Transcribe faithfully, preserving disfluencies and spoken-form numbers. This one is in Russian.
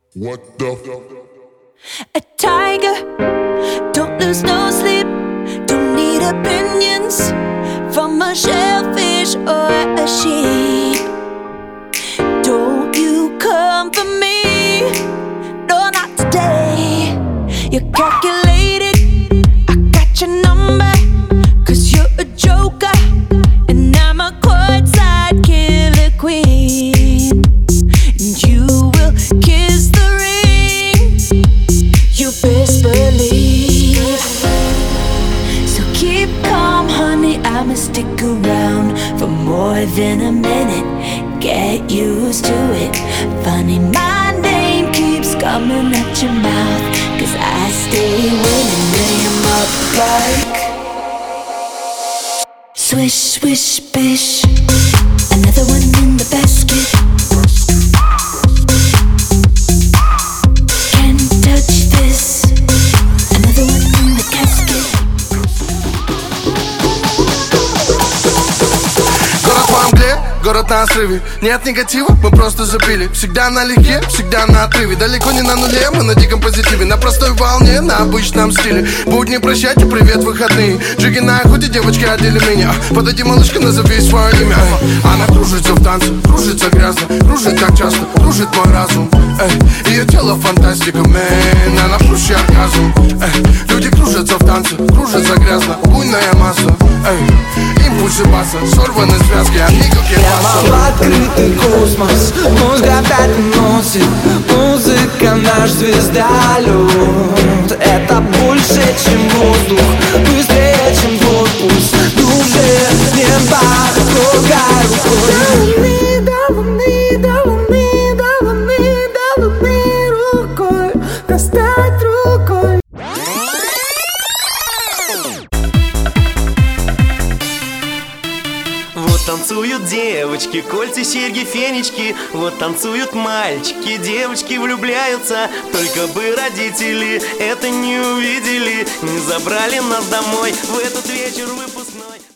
What the f? A tiger, don't lose no sleep. Don't need opinions from a shellfish or a sheep. Don't you come for me, no, not today. You're calculated, I got your number, cause you're a joker, and I'm a courtside killer queen. And you will kiss the ring, you best believe. So keep calm, honey, I'ma stick around for more than a minute. Get used to it. Funny, my name keeps coming at your mouth, cause I stay winning. Name up like swish, swish, bish. Another one in the basket. Can't touch this. Another one in the casket. Город во мгле, город на срыве. Нет негатива, мы просто забили. Всегда налегке, всегда на отрыве. Далеко не на нуле, мы на диком позитиве. На простой волне, на обычном стиле. Будни прощайте, привет, выходные. Джиги на охоте, девочки одели меня. Подойди, малышка, назови свое имя. Она кружится в танце, кружится грязно. Кружит как часто, кружит мой разум. Эй, ее тело фантастика, мэн. Она пуще оргазм. Эй, люди кружатся в танце, кружится грязно. Буйная масса, эй, импульсы баса. Сорваны связки, они как я Прямо в открытый космос мозг опять уносит. Музыка наш звездолет. Это больше, чем воздух, быстрее, чем твой пульс. Душе небо трогай рукой. До луны, до луны, до луны, до луны рукой. Достать рукой. Вот танцуют девочки, кольца, серьги, фенечки. Вот танцуют мальчики, девочки влюбляются. Только бы родители это не увидели, не забрали нас домой в этот вечер выпускной.